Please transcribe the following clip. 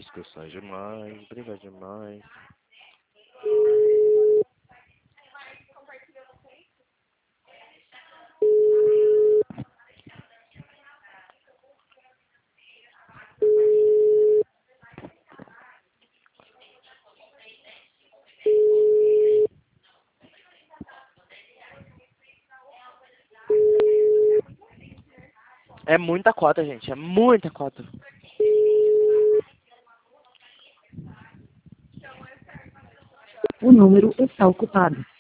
discussões demais, brigas demais. É muita cota, gente. É muita cota. O número está ocupado.